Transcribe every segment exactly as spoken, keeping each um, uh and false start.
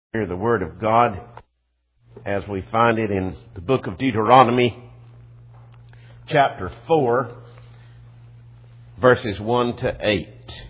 Hear the Word of God as we find it in the book of Deuteronomy, chapter four, verses one to eight.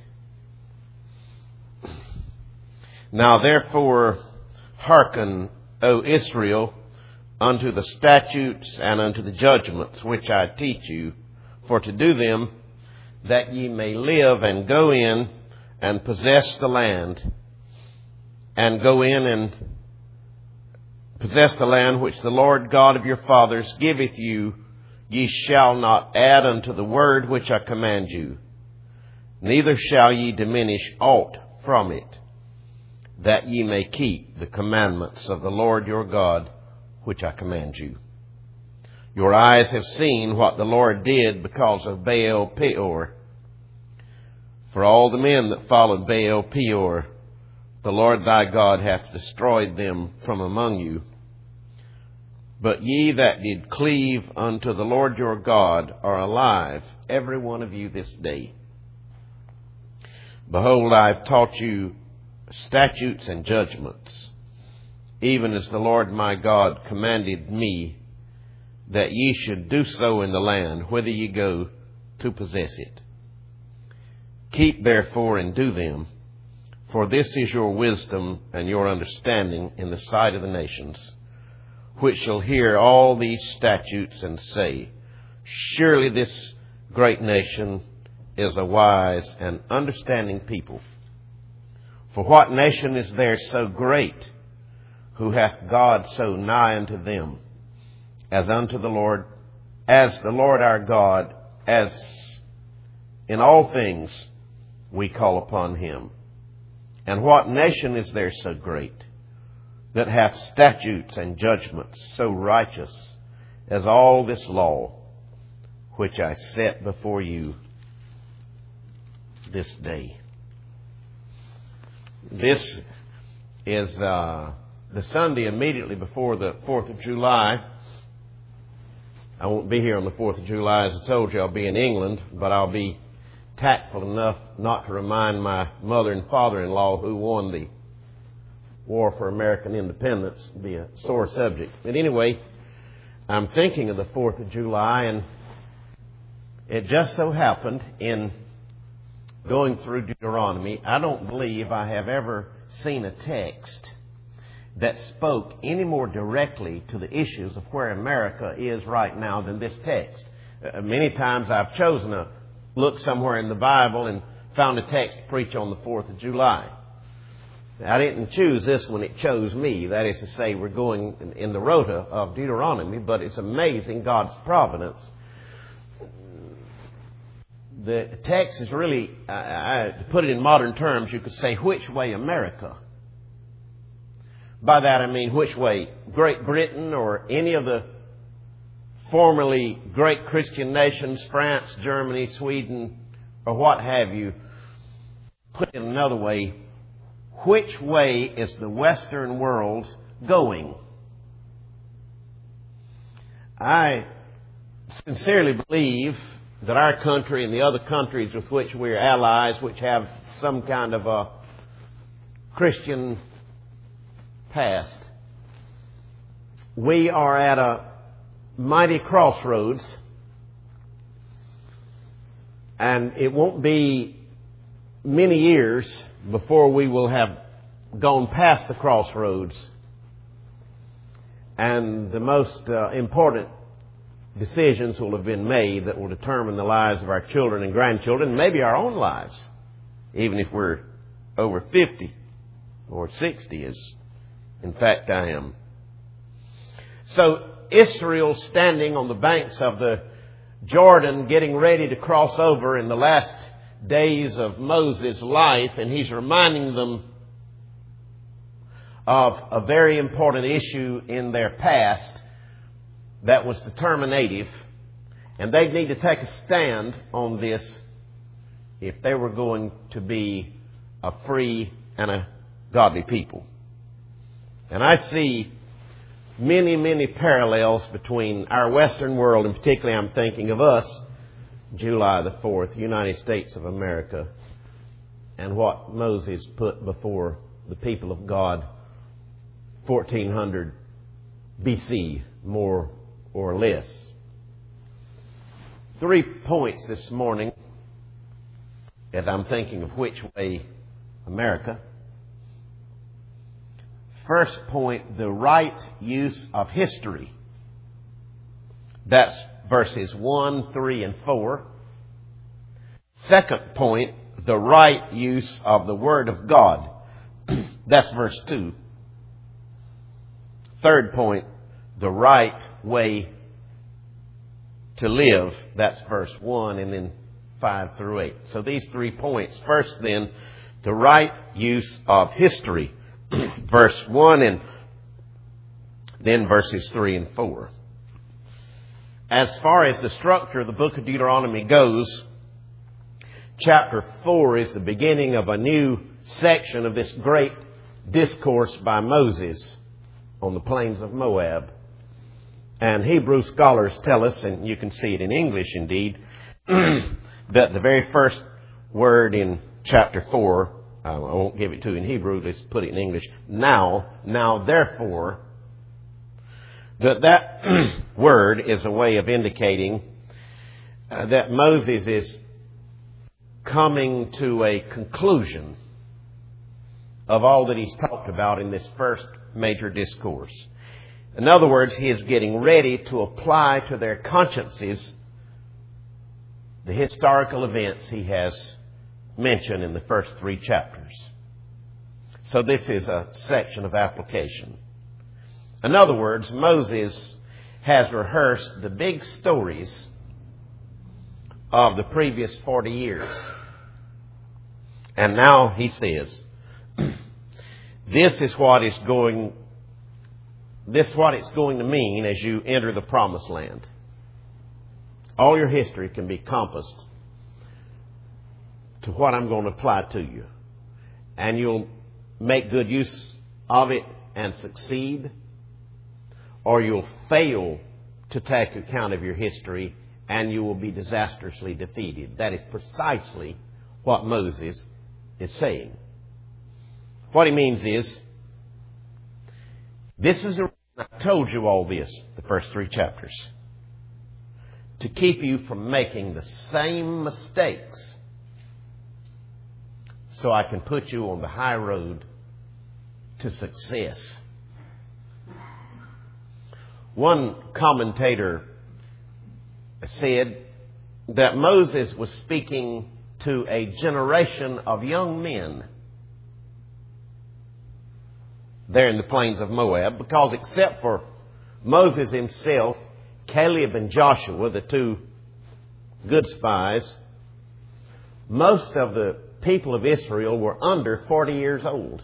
Now therefore hearken, O Israel, unto the statutes and unto the judgments which I teach you, for to do them, that ye may live and go in and possess the land, and go in and possess the land which the Lord God of your fathers giveth you. Ye shall not add unto the word which I command you, neither shall ye diminish aught from it, that ye may keep the commandments of the Lord your God, which I command you. Your eyes have seen what the Lord did because of Baal Peor. For all the men that followed Baal Peor, the Lord thy God hath destroyed them from among you. But ye that did cleave unto the Lord your God are alive, every one of you this day. Behold, I have taught you statutes and judgments, even as the Lord my God commanded me, that ye should do so in the land whither ye go to possess it. Keep therefore and do them, for this is your wisdom and your understanding in the sight of the nations, which shall hear all these statutes and say, surely this great nation is a wise and understanding people. For what nation is there so great, who hath God so nigh unto them, as unto the Lord, as the Lord our God, as in all things we call upon him? And what nation is there so great, that hath statutes and judgments so righteous as all this law, which I set before you this day? This is uh, the Sunday immediately before the fourth of July. I won't be here on the fourth of July. As I told you, I'll be in England, but I'll be tactful enough not to remind my mother and father-in-law who won the War for American Independence. It'd be a sore subject. But anyway, I'm thinking of the fourth of July, and it just so happened in going through Deuteronomy, I don't believe I have ever seen a text that spoke any more directly to the issues of where America is right now than this text. Uh, many times I've chosen to look somewhere in the Bible and found a text to preach on the fourth of July. I didn't choose this one, it chose me. That is to say, we're going in the rota of Deuteronomy, but it's amazing God's providence. The text is really, I, I, to put it in modern terms, you could say, which way America? By that I mean, which way? Great Britain or any of the formerly great Christian nations, France, Germany, Sweden, or what have you. Put it another way, which way is the Western world going? I sincerely believe that our country and the other countries with which we're allies, which have some kind of a Christian past, we are at a mighty crossroads, and it won't be many years before we will have gone past the crossroads, and the most uh, important decisions will have been made that will determine the lives of our children and grandchildren, maybe our own lives, even if we're over fifty or sixty, as in fact I am. So Israel standing on the banks of the Jordan, getting ready to cross over in the last days of Moses' life, and he's reminding them of a very important issue in their past that was determinative, and they need to take a stand on this if they were going to be a free and a godly people. And I see many, many parallels between our Western world, and particularly I'm thinking of us, July the fourth, United States of America, and what Moses put before the people of God fourteen hundred B C, more or less. Three points this morning as I'm thinking of which way America. First point, the right use of history. That's verses one, three, and four. Second point, the right use of the Word of God. That's verse two. Third point, the right way to live. That's verse one, and then five through eight. So these three points. First then, the right use of history. Verse one and then verses three and four. As far as the structure of the book of Deuteronomy goes, chapter four is the beginning of a new section of this great discourse by Moses on the plains of Moab. And Hebrew scholars tell us, and you can see it in English indeed, that the very first word in chapter four, uh, I won't give it to you in Hebrew, let's put it in English, now, now therefore, that that word is a way of indicating uh, that Moses is coming to a conclusion of all that he's talked about in this first major discourse. In other words, he is getting ready to apply to their consciences the historical events he has mentioned in the first three chapters. So this is a section of application. In other words, Moses has rehearsed the big stories of the previous forty years. And now he says, this is what is going, this is what it's going to mean as you enter the promised land. All your history can be compassed to what I'm going to apply to you. And you'll make good use of it and succeed, or you'll fail to take account of your history and you will be disastrously defeated. That is precisely what Moses is saying. What he means is, this is the reason I told you all this, the first three chapters, to keep you from making the same mistakes, so I can put you on the high road to success. One commentator said that Moses was speaking to a generation of young men there in the plains of Moab, because except for Moses himself, Caleb and Joshua, the two good spies, most of the people of Israel were under forty years old.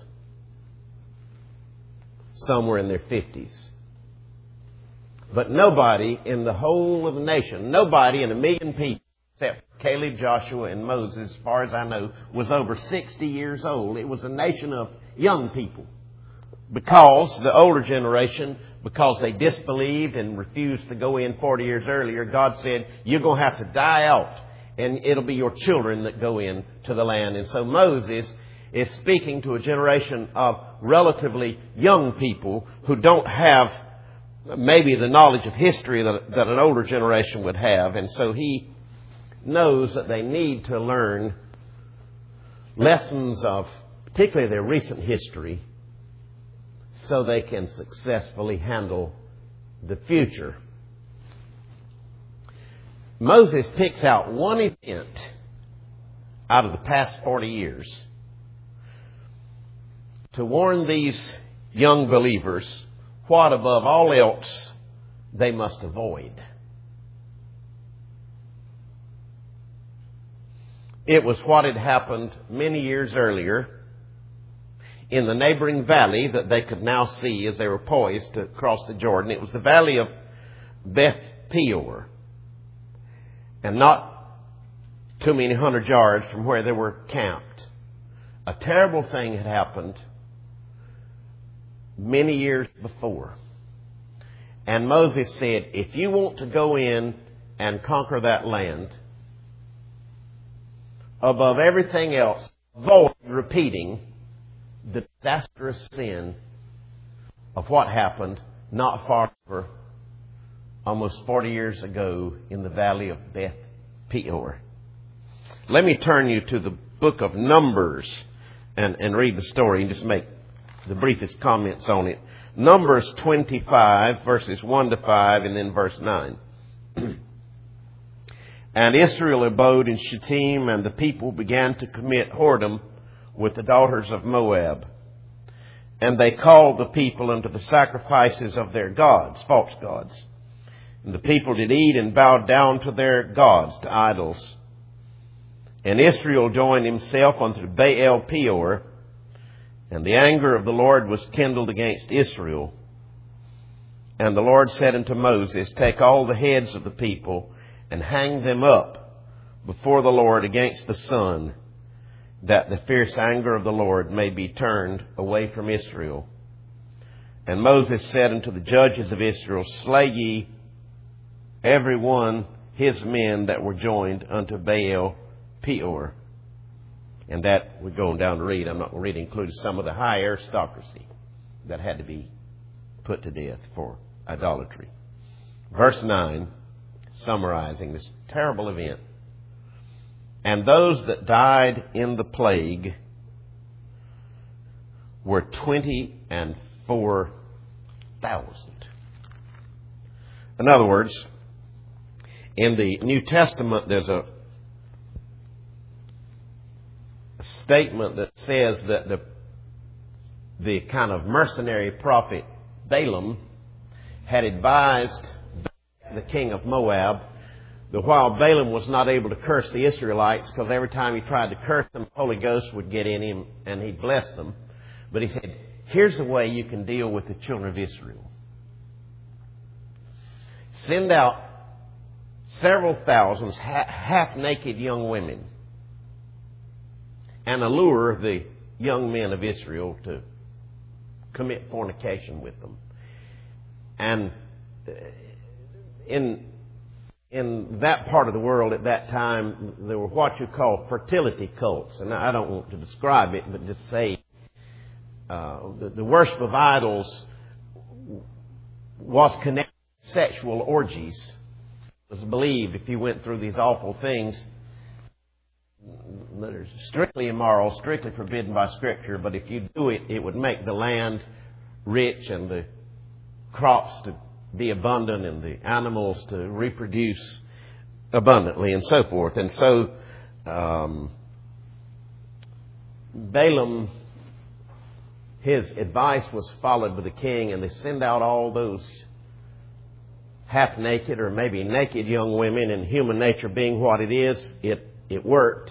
Some were in their fifties. But nobody in the whole of the nation, nobody in a million people, except Caleb, Joshua, and Moses, as far as I know, was over sixty years old. It was a nation of young people. Because the older generation, because they disbelieved and refused to go in forty years earlier, God said, you're going to have to die out, and it'll be your children that go in to the land. And so Moses is speaking to a generation of relatively young people who don't have maybe the knowledge of history that, that an older generation would have. And so he knows that they need to learn lessons of particularly their recent history so they can successfully handle the future. Moses picks out one event out of the past forty years to warn these young believers what above all else they must avoid. It was what had happened many years earlier in the neighboring valley that they could now see as they were poised to cross the Jordan. It was the valley of Beth Peor, and not too many hundred yards from where they were camped. A terrible thing had happened many years before. And Moses said, if you want to go in and conquer that land, above everything else, avoid repeating the disastrous sin of what happened not far over, almost forty years ago, in the valley of Beth Peor. Let me turn you to the book of Numbers and, and read the story and just make the briefest comments on it. Numbers twenty-five, verses one to five, and then verse nine. And Israel abode in Shittim, and the people began to commit whoredom with the daughters of Moab. And they called the people unto the sacrifices of their gods, false gods. And the people did eat and bowed down to their gods, to idols. And Israel joined himself unto Baal Peor, and the anger of the Lord was kindled against Israel. And the Lord said unto Moses, take all the heads of the people and hang them up before the Lord against the sun, that the fierce anger of the Lord may be turned away from Israel. And Moses said unto the judges of Israel, slay ye every one his men that were joined unto Baal Peor. And that, we're going down to read, I'm not going to read, included some of the high aristocracy that had to be put to death for idolatry. Verse nine, summarizing this terrible event. And those that died in the plague were twenty and four thousand. In other words, in the New Testament, there's a, a statement that says that the, the kind of mercenary prophet Balaam had advised the king of Moab that while Balaam was not able to curse the Israelites, because every time he tried to curse them, the Holy Ghost would get in him and he'd bless them. But he said, here's the way you can deal with the children of Israel. Send out several thousands ha- half-naked young women and allure the young men of Israel to commit fornication with them. And in in that part of the world at that time, there were what you call fertility cults. And I don't want to describe it, but just say uh, the, the worship of idols was connected to sexual orgies. It was believed if you went through these awful things that are strictly immoral, strictly forbidden by Scripture, but if you do it, it would make the land rich and the crops to be abundant and the animals to reproduce abundantly and so forth. And so um, Balaam, his advice was followed by the king, and they send out all those half-naked or maybe naked young women, and human nature being what it is, it, it worked.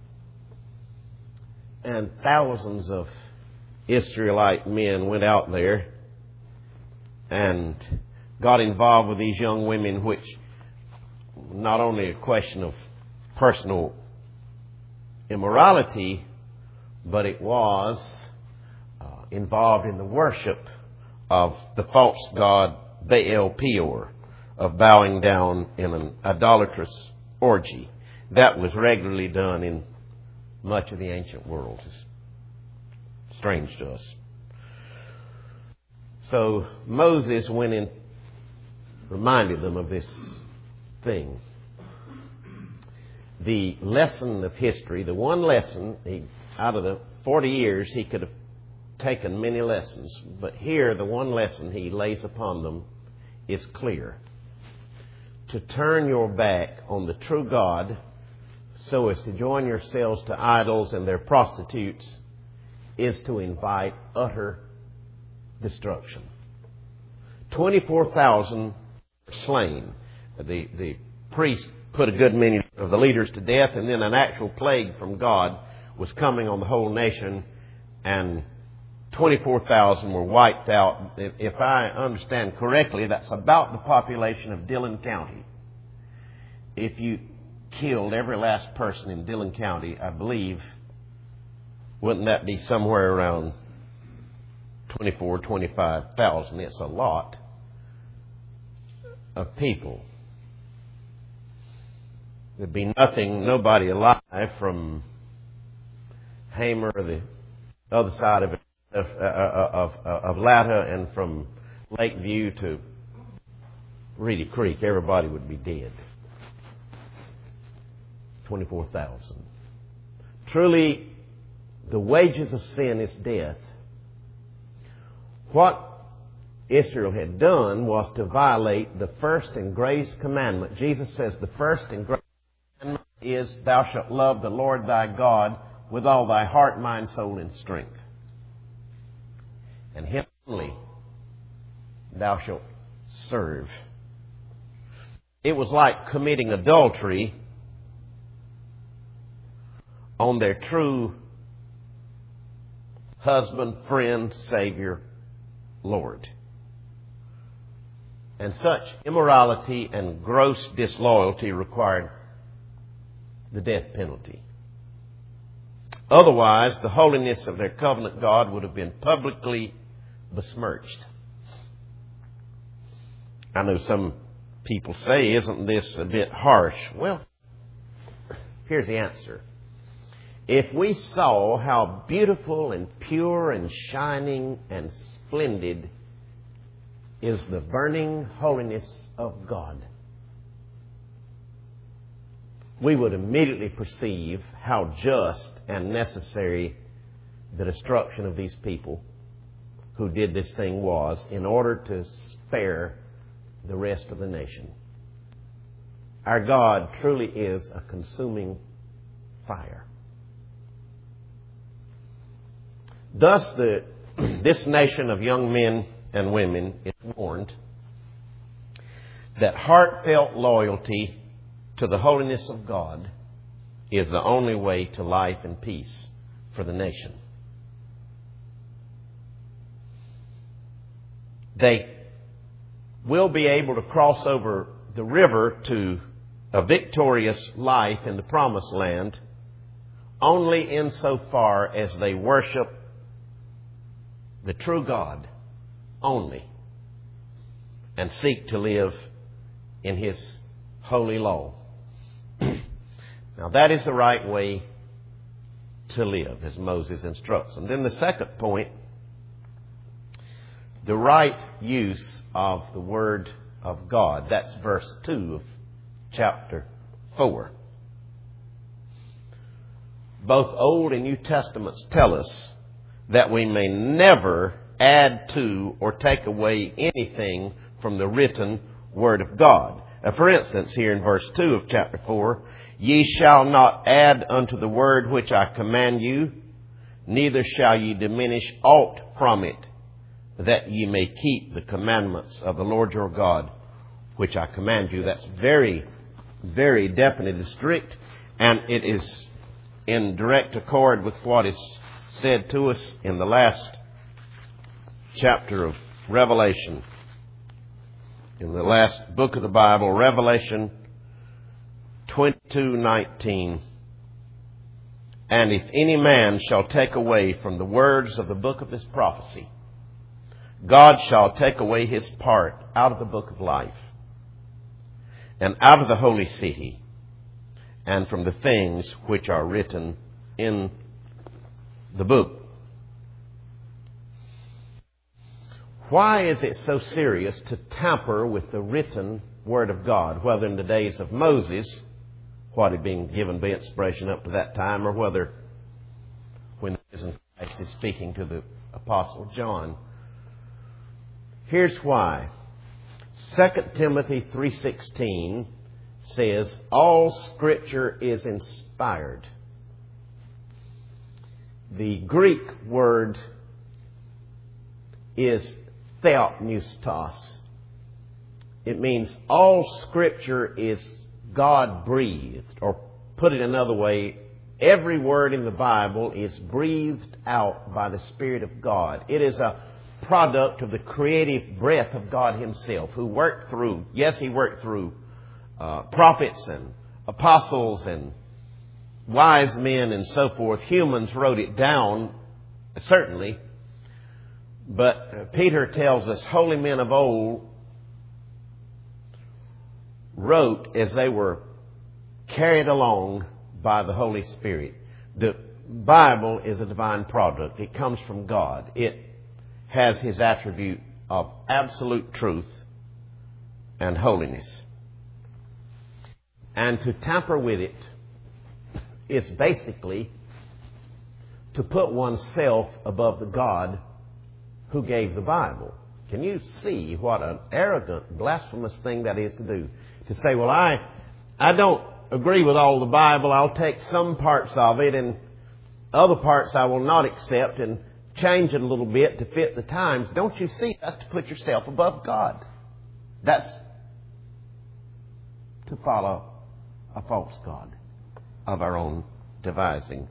And thousands of Israelite men went out there and got involved with these young women, which not only a question of personal immorality, but it was uh, involved in the worship of the false god Baal Peor, of bowing down in an idolatrous orgy. That was regularly done in much of the ancient world. It's strange to us. So Moses went in, reminded them of this thing. The lesson of history, the one lesson, he, out of the forty years, he could have taken many lessons. But here, the one lesson he lays upon them is clear. To turn your back on the true God so as to join yourselves to idols and their prostitutes is to invite utter destruction. twenty-four thousand slain. The, the priest put a good many of the leaders to death, and then an actual plague from God was coming on the whole nation, and twenty-four thousand were wiped out. If, if I understand correctly, that's about the population of Dillon County. If you killed every last person in Dillon County, I believe, wouldn't that be somewhere around twenty-four, twenty-five thousand? It's a lot of people. There'd be nothing, nobody alive from Hamer or the other side of it of, uh, of, of Latta and from Lakeview to Reedy Creek, everybody would be dead. twenty-four thousand. Truly, the wages of sin is death. What Israel had done was to violate the first and greatest commandment. Jesus says the first and greatest commandment is, thou shalt love the Lord thy God with all thy heart, mind, soul, and strength. And him only thou shalt serve. It was like committing adultery on their true husband, friend, Savior, Lord. And such immorality and gross disloyalty required the death penalty. Otherwise, the holiness of their covenant God would have been publicly besmirched. I know some people say, isn't this a bit harsh? Well, here's the answer. If we saw how beautiful and pure and shining and splendid is the burning holiness of God, we would immediately perceive how just and necessary the destruction of these people who did this thing was in order to spare the rest of the nation. Our God truly is a consuming fire. Thus, the, this nation of young men and women is warned that heartfelt loyalty to the holiness of God is the only way to life and peace for the nation. They will be able to cross over the river to a victorious life in the promised land only insofar as they worship the true God only and seek to live in His holy law. Now that is the right way to live, as Moses instructs. And then the second point, the right use of the Word of God. That's verse two of chapter four. Both Old and New Testaments tell us that we may never add to or take away anything from the written Word of God. Now, for instance, here in verse two of chapter four, ye shall not add unto the word which I command you, neither shall ye diminish aught from it, that ye may keep the commandments of the Lord your God, which I command you. That's very, very definite and strict, and it is in direct accord with what is said to us in the last chapter of Revelation. In the last book of the Bible, Revelation twenty-two nineteen. And if any man shall take away from the words of the book of this prophecy, God shall take away his part out of the book of life, and out of the holy city, and from the things which are written in the book. Why is it so serious to tamper with the written Word of God, whether in the days of Moses, what had been given by inspiration up to that time, or whether when the risen Christ is speaking to the Apostle John? Here's why. Second Timothy three sixteen says, all Scripture is inspired. The Greek word is theopneustos. It means all Scripture is God-breathed. Or put it another way, every word in the Bible is breathed out by the Spirit of God. It is a product of the creative breath of God Himself, who worked through, yes, He worked through uh, prophets and apostles and wise men and so forth. Humans wrote it down, certainly. But Peter tells us holy men of old wrote as they were carried along by the Holy Spirit. The Bible is a divine product. It comes from God. It has His attribute of absolute truth and holiness. And to tamper with it is basically to put oneself above the God who gave the Bible. Can you see what an arrogant, blasphemous thing that is to do? To say, well, I, I don't agree with all the Bible. I'll take some parts of it and other parts I will not accept and change it a little bit to fit the times. Don't you see? That's to put yourself above God. That's to follow a false God of our own devising.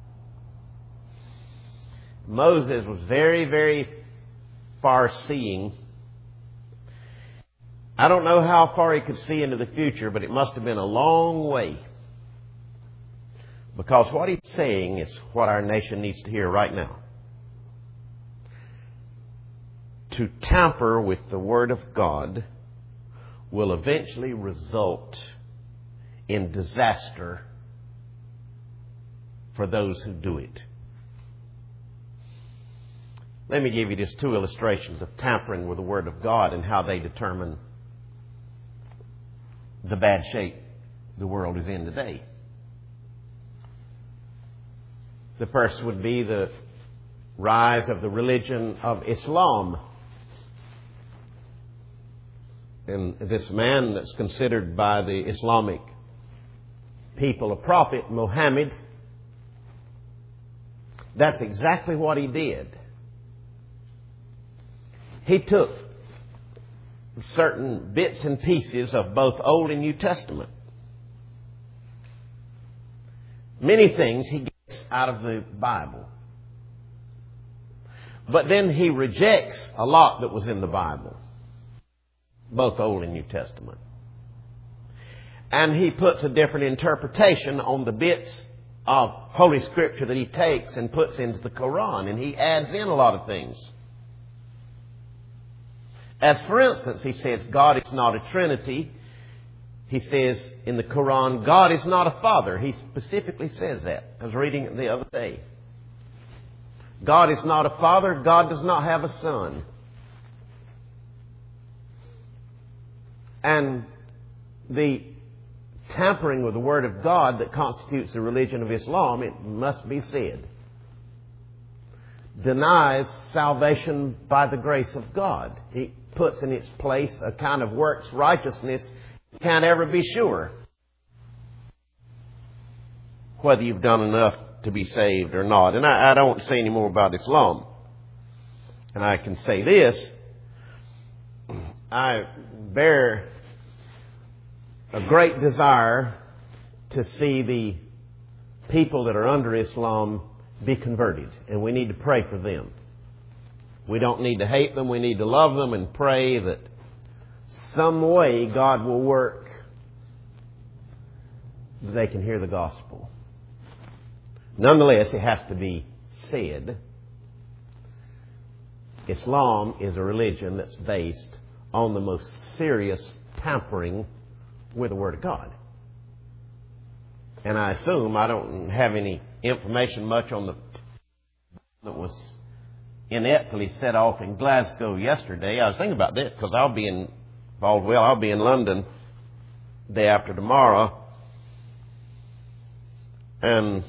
Moses was very, very far-seeing. I don't know how far he could see into the future, but it must have been a long way. Because what he's saying is what our nation needs to hear right now. To tamper with the Word of God will eventually result in disaster for those who do it. Let me give you just two illustrations of tampering with the Word of God and how they determine the bad shape the world is in today. The first would be the rise of the religion of Islam. And this man that's considered by the Islamic people a prophet, Muhammad, that's exactly what he did. He took certain bits and pieces of both Old and New Testament. Many things he gets out of the Bible. But then he rejects a lot that was in the Bible, both Old and New Testament. And he puts a different interpretation on the bits of Holy Scripture that he takes and puts into the Quran. And he adds in a lot of things. As for instance, he says God is not a Trinity. He says in the Quran, God is not a Father. He specifically says that. I was reading it the other day. God is not a Father. God does not have a Son. And the tampering with the Word of God that constitutes the religion of Islam, it must be said, denies salvation by the grace of God. It puts in its place a kind of works righteousness. You can't ever be sure whether you've done enough to be saved or not. And I, I don't say any more about Islam. And I can say this. I bear a great desire to see the people that are under Islam be converted. And we need to pray for them. We don't need to hate them. We need to love them and pray that some way God will work that they can hear the gospel. Nonetheless, it has to be said, Islam is a religion that's based on the most serious tampering with the Word of God. And I assume I don't have any information much on the that was ineptly set off in Glasgow yesterday. I was thinking about that because I'll be in Baldwell, I'll be in London day after tomorrow. And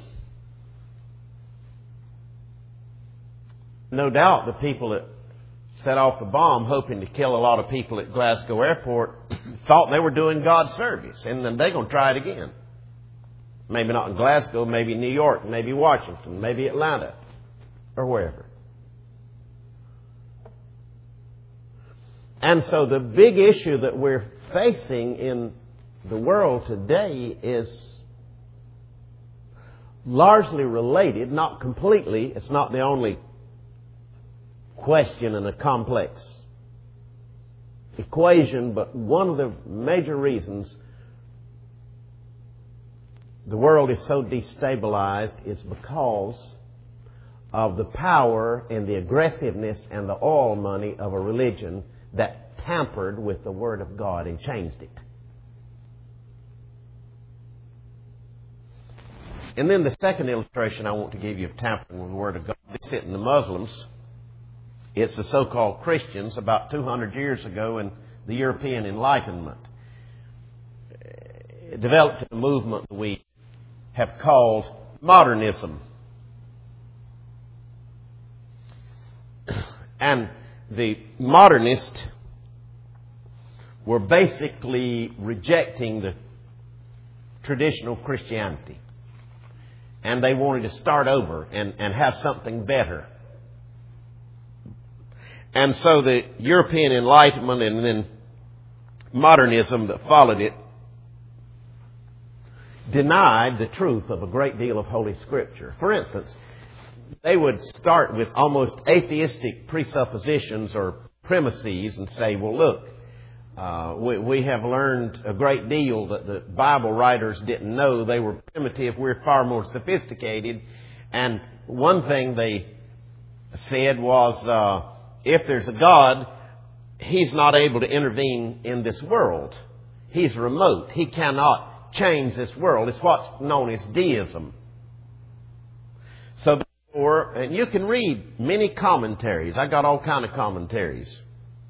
no doubt the people that set off the bomb hoping to kill a lot of people at Glasgow Airport thought they were doing God's service. And then they're going to try it again. Maybe not in Glasgow, maybe New York, maybe Washington, maybe Atlanta, or wherever. And so the big issue that we're facing in the world today is largely related, not completely. It's not the only question in a complex equation, but one of the major reasons the world is so destabilized is because of the power and the aggressiveness and the oil money of a religion that tampered with the Word of God and changed it. And then the second illustration I want to give you of tampering with the Word of God, this isn't the Muslims. It's the so-called Christians about two hundred years ago in the European Enlightenment. It developed a movement we have called modernism. And the modernists were basically rejecting the traditional Christianity. And they wanted to start over and, and have something better. And so the European Enlightenment and then modernism that followed it denied the truth of a great deal of Holy Scripture. For instance, they would start with almost atheistic presuppositions or premises and say, well, look, uh, we, we have learned a great deal that the Bible writers didn't know. They were primitive. We're far more sophisticated. And one thing they said was, uh, if there's a God, He's not able to intervene in this world. He's remote. He cannot change this world. It's what's known as deism. So therefore, and you can read many commentaries. I got all kind of commentaries.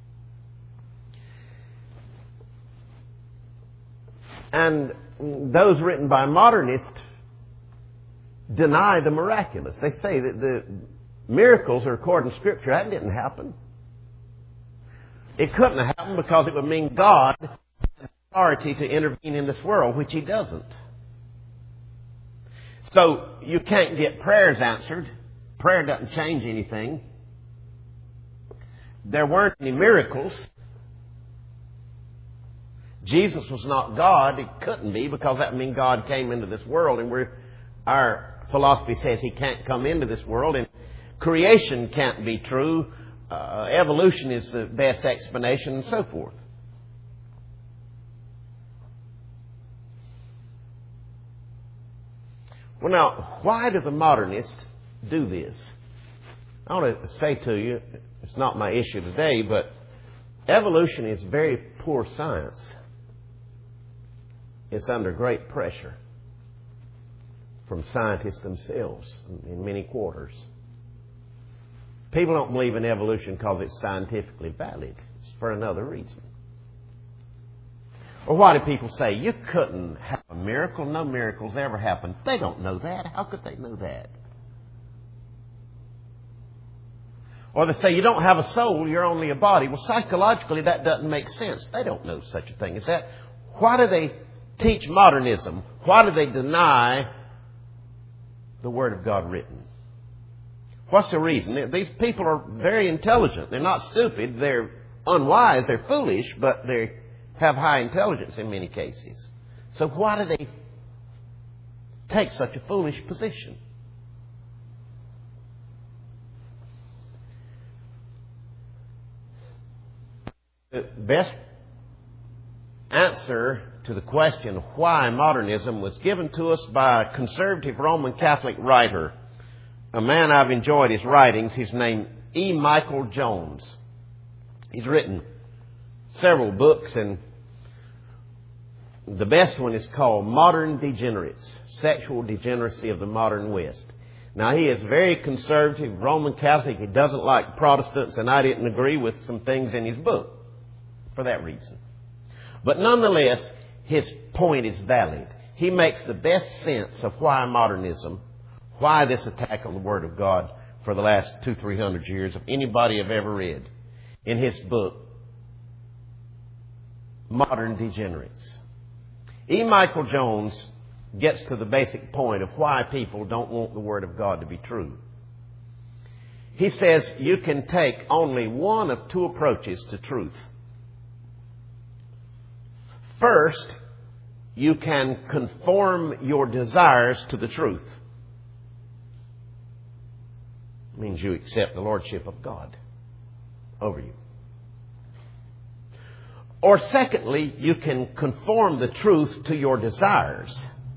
And those written by modernists deny the miraculous. They say that the miracles are according to Scripture. That didn't happen. It couldn't have happened because it would mean God has authority to intervene in this world, which He doesn't. So you can't get prayers answered. Prayer doesn't change anything. There weren't any miracles. Jesus was not God. It couldn't be, because that would mean God came into this world, and we're, our philosophy says He can't come into this world, and creation can't be true. Uh, evolution is the best explanation, and so forth. Well, now, why do the modernists do this? I want to say to you, it's not my issue today, but evolution is very poor science. It's under great pressure from scientists themselves in many quarters. People don't believe in evolution because it's scientifically valid. It's for another reason. Or why do people say, you couldn't have a miracle? No miracles ever happened. They don't know that. How could they know that? Or they say, you don't have a soul, you're only a body. Well, psychologically, that doesn't make sense. They don't know such a thing as that. Why do they teach modernism? Why do they deny the Word of God written? What's the reason? These people are very intelligent. They're not stupid. They're unwise. They're foolish, but they have high intelligence in many cases. So why do they take such a foolish position? The best answer to the question why modernism was given to us by a conservative Roman Catholic writer, a man I've enjoyed his writings. He's named E. Michael Jones. He's written several books, and the best one is called Modern Degenerates, Sexual Degeneracy of the Modern West. Now, he is very conservative, Roman Catholic. He doesn't like Protestants, and I didn't agree with some things in his book for that reason. But nonetheless, his point is valid. He makes the best sense of why modernism, why this attack on the Word of God for the last two, three hundred years of anybody I've ever read in his book, Modern Degenerates. E. Michael Jones gets to the basic point of why people don't want the Word of God to be true. He says you can take only one of two approaches to truth. First, you can conform your desires to the truth. It means you accept the Lordship of God over you. Or secondly, you can conform the truth to your desires.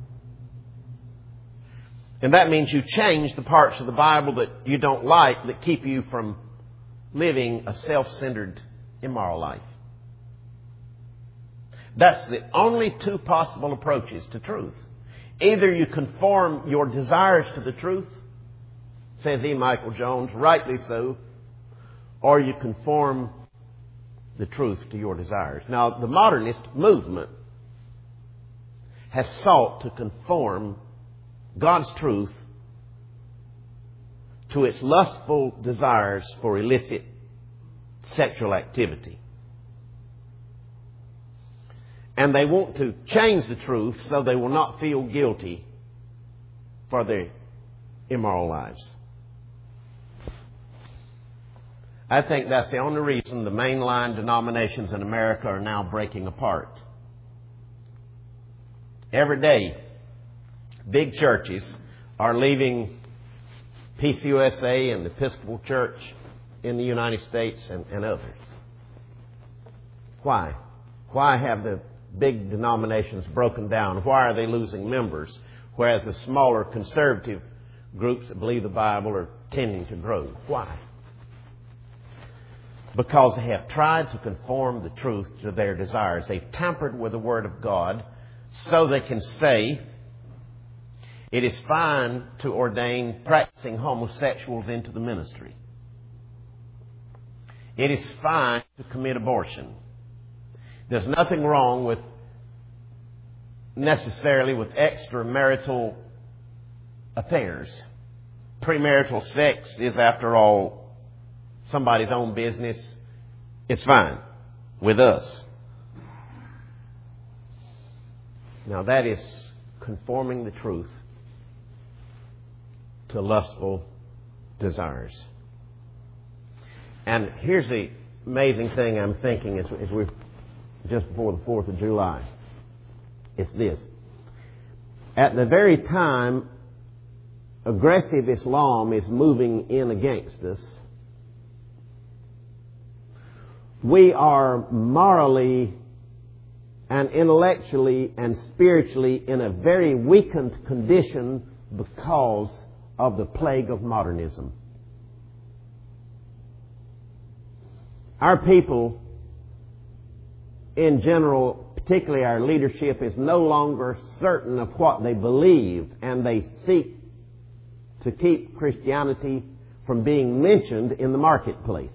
And that means you change the parts of the Bible that you don't like that keep you from living a self-centered, immoral life. That's the only two possible approaches to truth. Either you conform your desires to the truth, says E. Michael Jones, rightly so, or you conform the truth to your desires. Now, the modernist movement has sought to conform God's truth to its lustful desires for illicit sexual activity. And they want to change the truth so they will not feel guilty for their immoral lives. I think that's the only reason the mainline denominations in America are now breaking apart. Every day, big churches are leaving P C U S A and the Episcopal Church in the United States and, and others. Why? Why have the big denominations broken down? Why are they losing members? Whereas the smaller conservative groups that believe the Bible are tending to grow. Why? Because they have tried to conform the truth to their desires. They've tampered with the Word of God so they can say it is fine to ordain practicing homosexuals into the ministry. It is fine to commit abortion. There's nothing wrong with necessarily with extramarital affairs. Premarital sex is, after all, somebody's own business. It's fine with us. Now that is conforming the truth to lustful desires. And here's the amazing thing I'm thinking as, as we're just before the fourth of July. It's this. At the very time aggressive Islam is moving in against us, we are morally and intellectually and spiritually in a very weakened condition because of the plague of modernism. Our people, in general, particularly our leadership, is no longer certain of what they believe, and they seek to keep Christianity from being mentioned in the marketplace.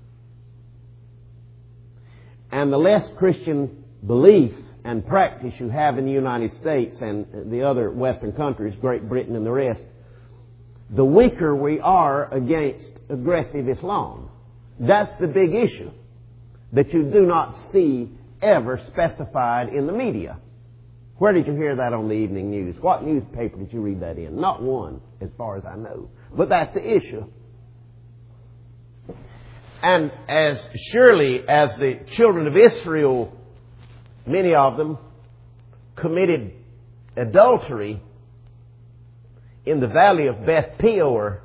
And the less Christian belief and practice you have in the United States and the other Western countries, Great Britain and the rest, the weaker we are against aggressive Islam. That's the big issue that you do not see ever specified in the media. Where did you hear that on the evening news? What newspaper did you read that in? Not one, as far as I know. But that's the issue. And as surely as the children of Israel, many of them, committed adultery in the valley of Beth Peor,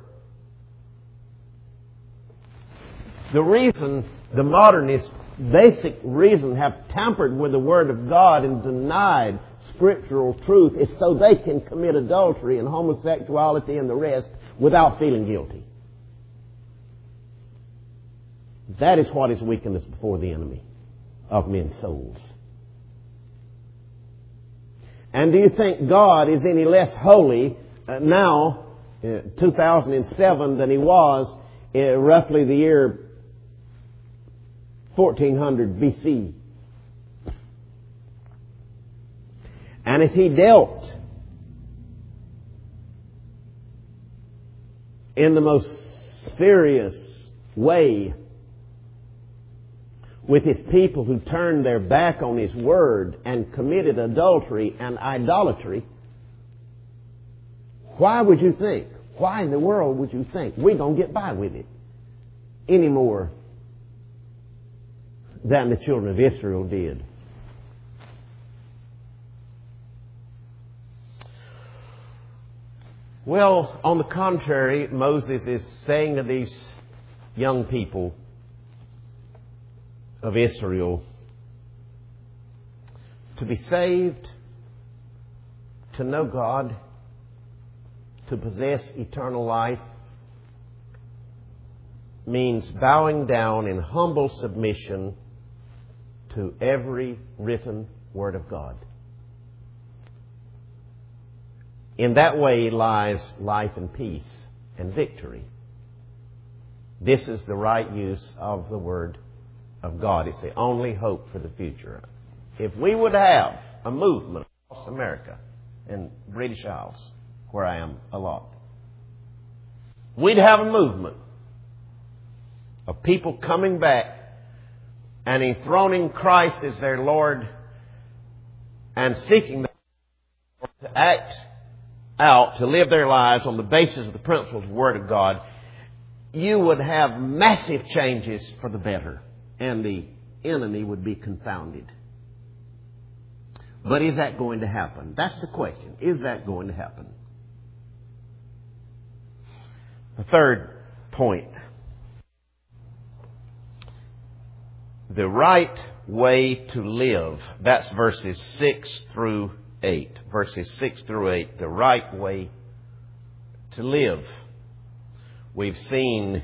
the reason the modernists, basic reason, have tampered with the Word of God and denied scriptural truth is so they can commit adultery and homosexuality and the rest without feeling guilty. That is what is weakened us before the enemy of men's souls. And do you think God is any less holy uh, now, uh, two thousand seven, than He was uh, roughly the year fourteen hundred B C? And if He dealt in the most serious way with His people who turned their back on His Word and committed adultery and idolatry, why would you think, why in the world would you think we're going to get by with it any more than the children of Israel did? Well, on the contrary, Moses is saying to these young people of Israel, to be saved, to know God, to possess eternal life, means bowing down in humble submission to every written Word of God. In that way lies life and peace and victory. This is the right use of the Word of God. It's the only hope for the future. If we would have a movement across America and British Isles, where I am a lot, we'd have a movement of people coming back and enthroning Christ as their Lord and seeking the to act out, to live their lives on the basis of the principles of the Word of God, you would have massive changes for the better, and the enemy would be confounded. But is that going to happen? That's the question. Is that going to happen? The third point. The right way to live. That's verses six through eight. Verses six through eight. The right way to live. We've seen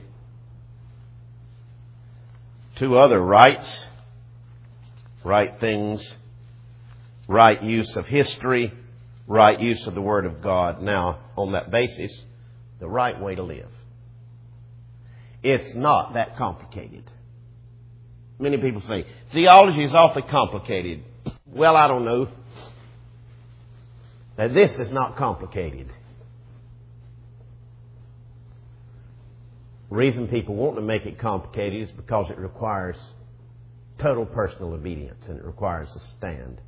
two other rights. Right things. Right use of history. Right use of the Word of God. Now, on that basis, the right way to live. It's not that complicated. Many people say, theology is awfully complicated. Well, I don't know. Now, this is not complicated. The reason people want to make it complicated is because it requires total personal obedience and it requires a stand.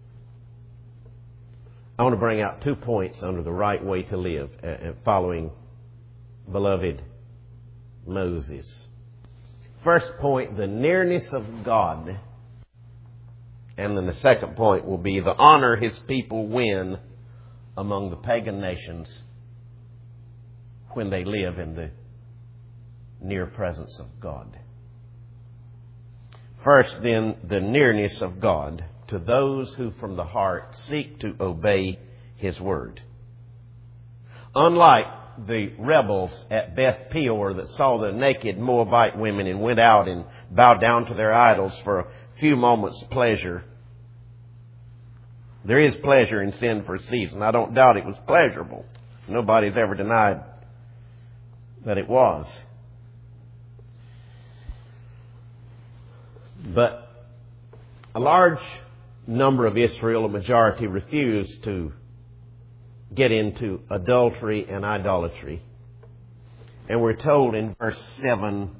I want to bring out two points under the right way to live, uh, following beloved Moses. First point, the nearness of God. And then the second point will be the honor His people win among the pagan nations when they live in the near presence of God. First, then, the nearness of God to those who from the heart seek to obey His Word. Unlike the rebels at Beth Peor that saw the naked Moabite women and went out and bowed down to their idols for a few moments of pleasure. There is pleasure in sin for a season. I don't doubt it was pleasurable. Nobody's ever denied that it was. But a large number of Israel, a majority, refused to get into adultery and idolatry. And we're told in verse seven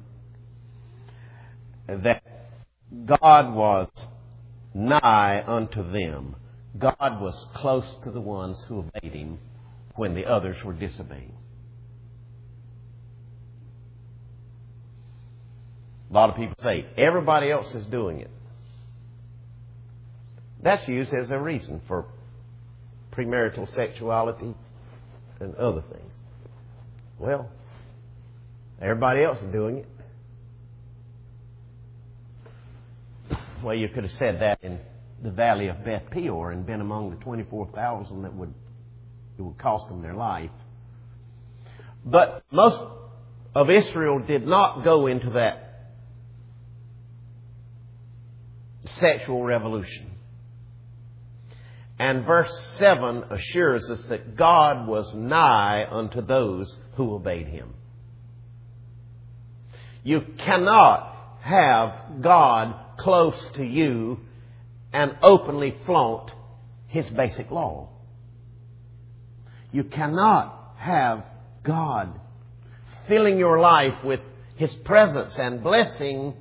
that God was nigh unto them. God was close to the ones who obeyed Him when the others were disobeying. A lot of people say, everybody else is doing it. That's used as a reason for premarital sexuality and other things. Well, everybody else is doing it. Well, you could have said that in the valley of Beth Peor and been among the twenty-four thousand that would, it would cost them their life. But most of Israel did not go into that sexual revolution. And verse seven assures us that God was nigh unto those who obeyed Him. You cannot have God close to you and openly flaunt His basic law. You cannot have God filling your life with His presence and blessing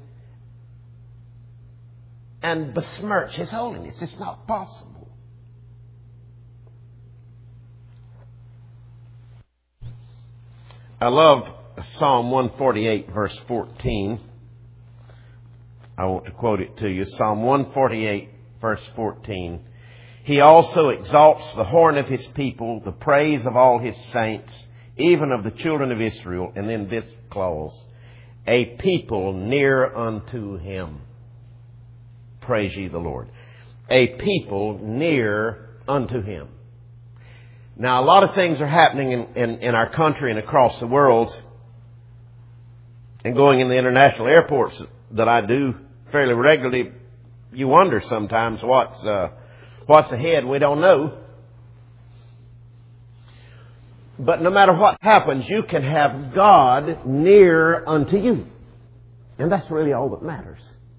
and besmirch His holiness. It's not possible. I love Psalm one forty-eight, verse fourteen. I want to quote it to you. Psalm one forty-eight, verse fourteen. He also exalts the horn of His people, the praise of all His saints, even of the children of Israel. And then this clause, a people near unto Him. Praise ye the Lord. A people near unto Him. Now, a lot of things are happening in, in, in our country and across the world. And going in the international airports that I do fairly regularly, you wonder sometimes what's uh, what's ahead. We don't know. But no matter what happens, you can have God near unto you. And that's really all that matters.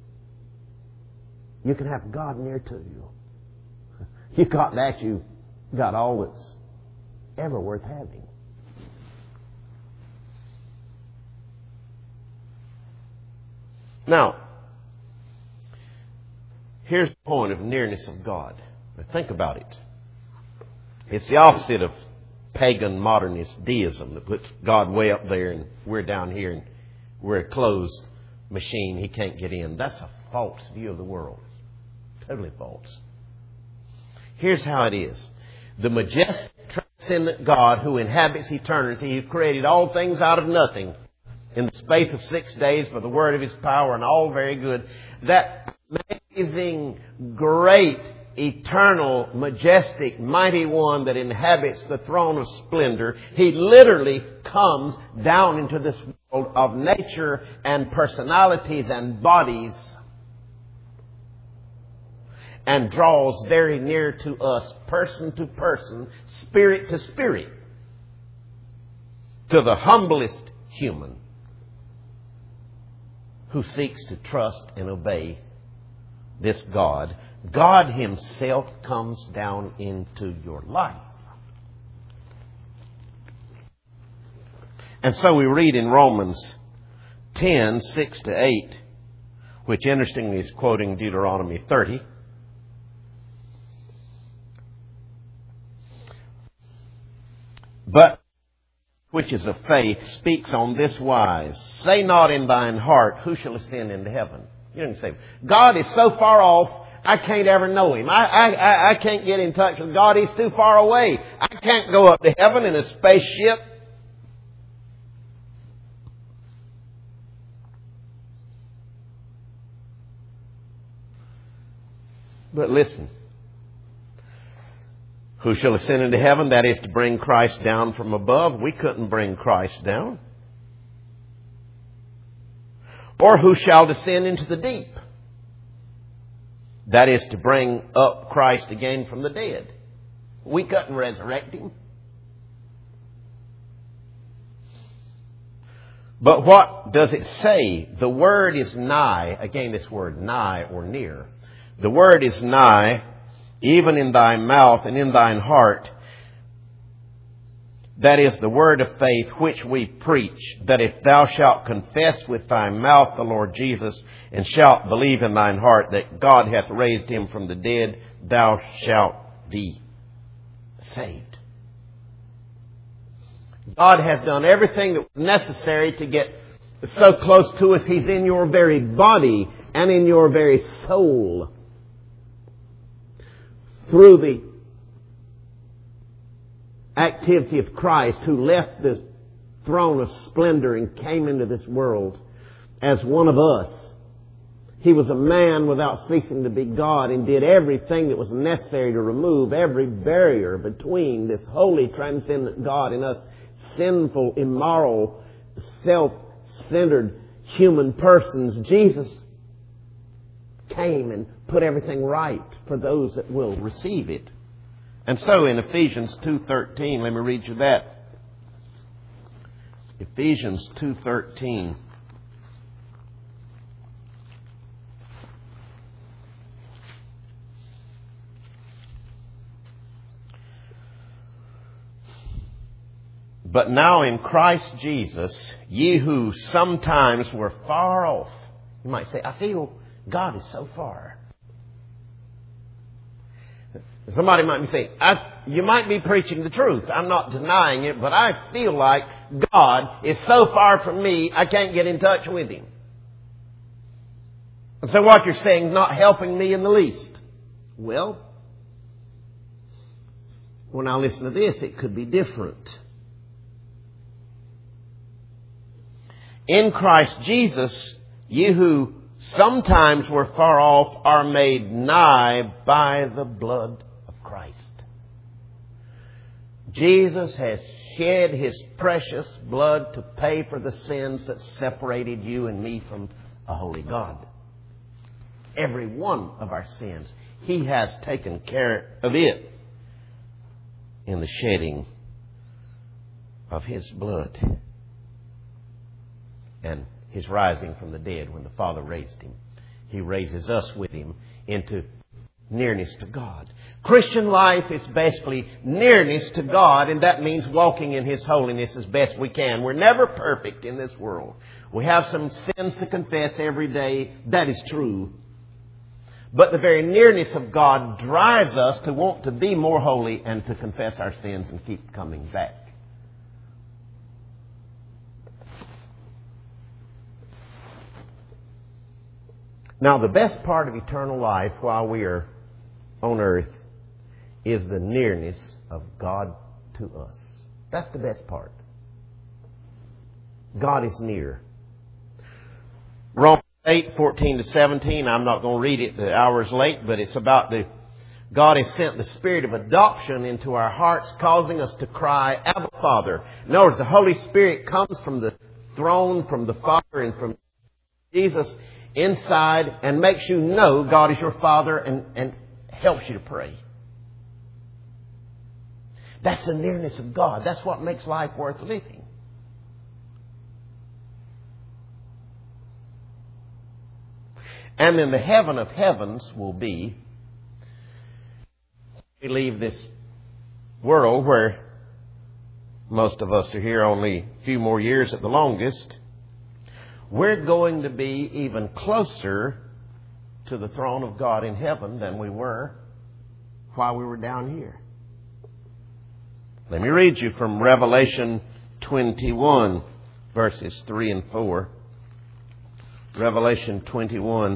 You can have God near to you. You got that, you got all that's ever worth having. Now, here's the point of nearness of God. Now think about it. It's the opposite of pagan modernist deism that puts God way up there and we're down here and we're a closed machine. He can't get in. That's a false view of the world. Totally false. Here's how it is. The majestic, transcendent God who inhabits eternity, who created all things out of nothing in the space of six days by the word of His power and all very good. That amazing, great, eternal, majestic, mighty one that inhabits the throne of splendor, He literally comes down into this world of nature and personalities and bodies and draws very near to us, person to person, spirit to spirit, to the humblest human who seeks to trust and obey this God. God Himself comes down into your life. And so we read in Romans ten, six to eight, which interestingly is quoting Deuteronomy thirty. But which is of faith speaks on this wise. Say not in thine heart, who shall ascend into heaven? You didn't say, God is so far off, I can't ever know Him. I, I, I can't get in touch with God. He's too far away. I can't go up to heaven in a spaceship. But listen. Who shall ascend into heaven? That is to bring Christ down from above. We couldn't bring Christ down. Or who shall descend into the deep? That is to bring up Christ again from the dead. We couldn't resurrect Him. But what does it say? The word is nigh. Again, this word nigh or near. The word is nigh, even in thy mouth and in thine heart. That is the word of faith which we preach, that if thou shalt confess with thy mouth the Lord Jesus, and shalt believe in thine heart that God hath raised Him from the dead, thou shalt be saved. God has done everything that was necessary to get so close to us. He's in your very body and in your very soul. Through the activity of Christ, who left this throne of splendor and came into this world as one of us. He was a man without ceasing to be God and did everything that was necessary to remove every barrier between this holy, transcendent God and us sinful, immoral, self-centered human persons. Jesus came and put everything right for those that will receive it. And so in Ephesians two thirteen, let me read you that. Ephesians two thirteen. But now in Christ Jesus, ye who sometimes were far off. You might say, I feel God is so far. Somebody might be saying, I, you might be preaching the truth. I'm not denying it, but I feel like God is so far from me, I can't get in touch with Him. And so what you're saying is not helping me in the least. Well, when I listen to this, it could be different. In Christ Jesus, ye who sometimes were far off are made nigh by the blood of Christ. Jesus has shed His precious blood to pay for the sins that separated you and me from a holy God. Every one of our sins, He has taken care of it in the shedding of His blood and His rising from the dead when the Father raised Him. He raises us with Him into nearness to God. Christian life is basically nearness to God, and that means walking in His holiness as best we can. We're never perfect in this world. We have some sins to confess every day. That is true. But the very nearness of God drives us to want to be more holy and to confess our sins and keep coming back. Now, the best part of eternal life while we are on earth is the nearness of God to us. That's the best part. God is near. Romans eight, fourteen to seventeen, I'm not going to read it, the hour's late, but it's about the God has sent the Spirit of adoption into our hearts, causing us to cry, Abba, Father. In other words, the Holy Spirit comes from the throne, from the Father, and from Jesus inside and makes you know God is your Father and, and helps you to pray. That's the nearness of God. That's what makes life worth living. And then the heaven of heavens will be, we leave this world where most of us are here only a few more years at the longest, we're going to be even closer to the throne of God in heaven than we were while we were down here. Let me read you from Revelation twenty-one, verses three and four. Revelation twenty-one,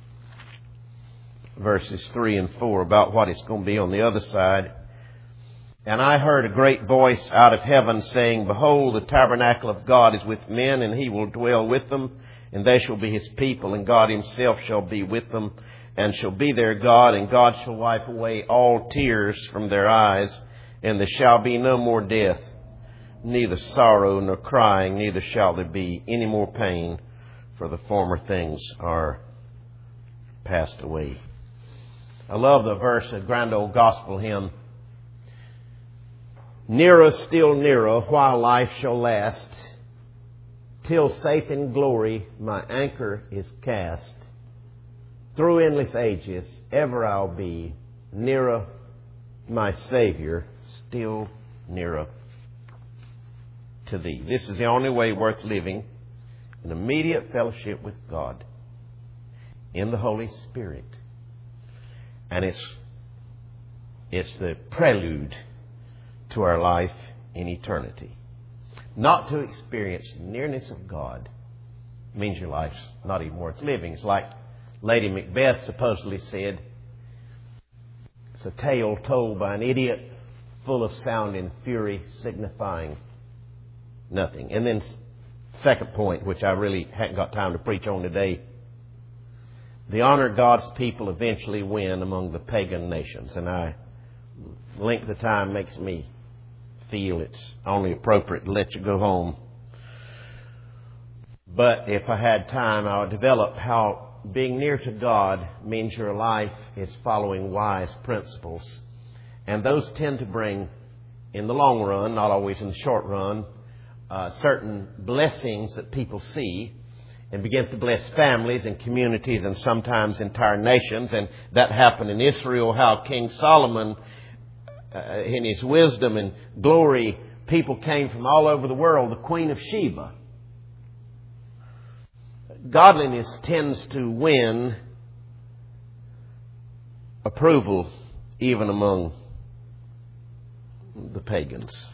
verses three and four, about what it's going to be on the other side. And I heard a great voice out of heaven saying, Behold, the tabernacle of God is with men, and He will dwell with them, and they shall be His people, and God Himself shall be with them, and shall be their God, and God shall wipe away all tears from their eyes, and there shall be no more death, neither sorrow nor crying, neither shall there be any more pain, for the former things are passed away. I love the verse, a grand old gospel hymn. Nearer, still nearer, while life shall last, till safe in glory my anchor is cast. Through endless ages, ever I'll be nearer, my Savior, still nearer to Thee. This is the only way worth living, in immediate fellowship with God, in the Holy Spirit. And it's, it's the prelude to our life in eternity. Not to experience nearness of God means your life's not even worth living. It's like Lady Macbeth supposedly said, it's a tale told by an idiot, full of sound and fury, signifying nothing. And then second point, which I really hadn't got time to preach on today, the honor God's people eventually win among the pagan nations. And I, length of time makes me feel it's only appropriate to let you go home. But if I had time, I would develop how being near to God means your life is following wise principles. And those tend to bring, in the long run, not always in the short run, uh, certain blessings that people see, and begins to bless families and communities and sometimes entire nations. And that happened in Israel, how King Solomon, uh, in his wisdom and glory, people came from all over the world. The Queen of Sheba. Godliness tends to win approval even among the pagans.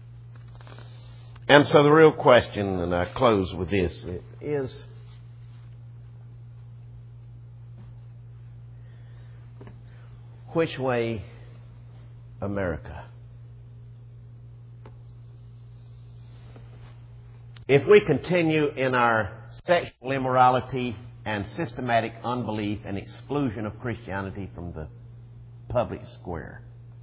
And so the real question, and I close with this, is which way America? If we continue in our sexual immorality and systematic unbelief and exclusion of Christianity from the public square,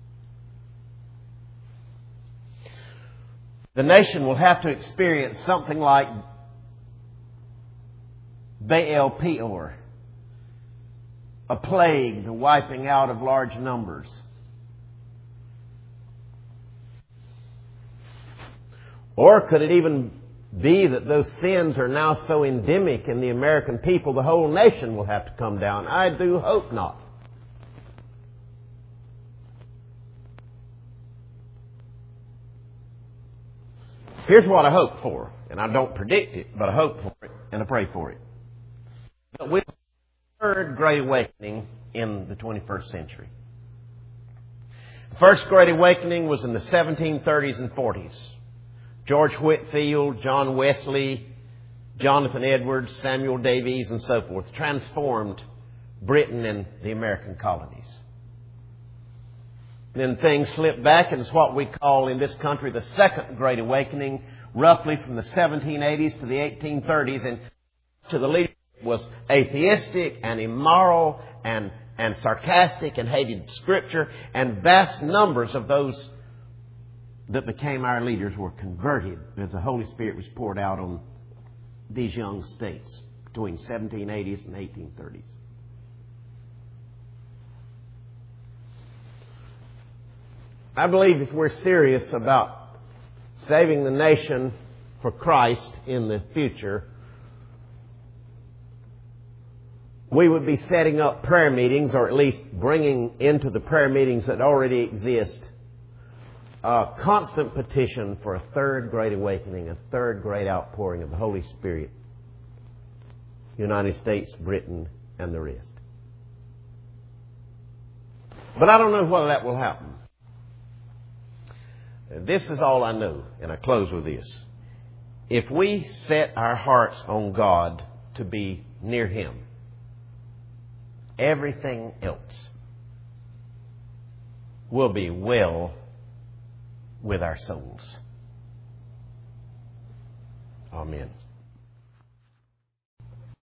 the nation will have to experience something like Baal Peor, a plague, the wiping out of large numbers. Or could it even be that those sins are now so endemic in the American people, the whole nation will have to come down? I do hope not. Here's what I hope for, and I don't predict it, but I hope for it, and I pray for it. But we have a third Great Awakening in the twenty-first century. The first Great Awakening was in the seventeen thirties and forties. George Whitefield, John Wesley, Jonathan Edwards, Samuel Davies, and so forth transformed Britain and the American colonies. Then things slipped back, and it's what we call in this country the Second Great Awakening, roughly from the seventeen eighties to the eighteen thirties, and to the leadership was atheistic and immoral and, and sarcastic and hated Scripture, and vast numbers of those that became our leaders were converted as the Holy Spirit was poured out on these young states between seventeen eighties and eighteen thirties. I believe if we're serious about saving the nation for Christ in the future, we would be setting up prayer meetings, or at least bringing into the prayer meetings that already exist a constant petition for a third Great Awakening, a third great outpouring of the Holy Spirit, United States, Britain, and the rest. But I don't know whether that will happen. This is all I know, and I close with this. If we set our hearts on God to be near Him, everything else will be well with our souls. Amen.